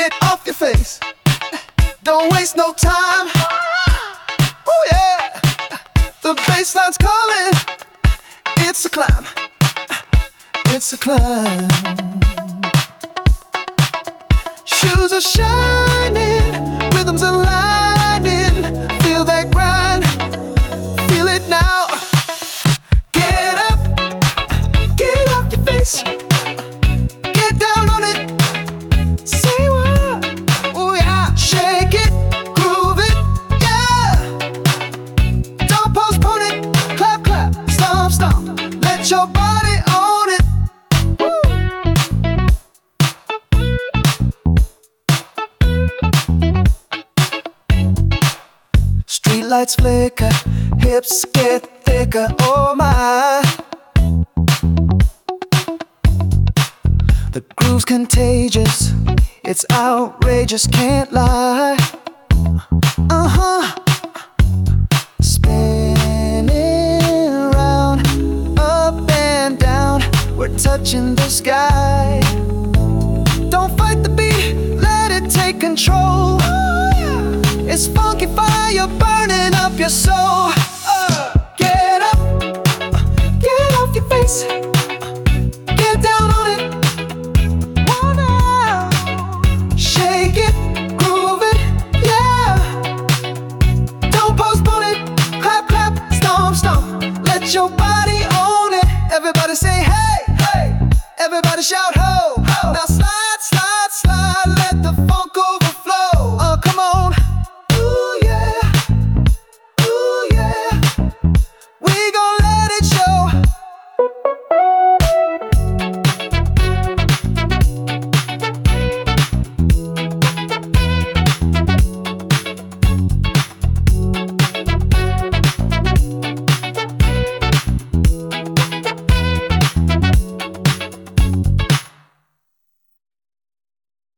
Get off your face, don't waste no time. Oh yeah, the bassline's calling. It's a climb, it's a climb. Shoes are shining, rhythms aligning. Feel that grind, feel it now. Get up, get off your face, get down on it. Say what? Oh yeah, shake it, groove it, yeah. Don't postpone it, clap, clap, stomp, stomp. Let your body own it. Streetlights flicker, hips get thicker, oh my. The groove's contagious, it's outrageous, can't lie. Spinning round, up and down, we're touching the sky. Don't fight the beat, let it take control. It's funky fire burning up your soul. Get up, get off your face, get down on it. Oh, now. Shake it, groove it, yeah. Don't postpone it, clap, clap, stomp, stomp. Let your body own it. Everybody say hey, hey. Everybody shout ho.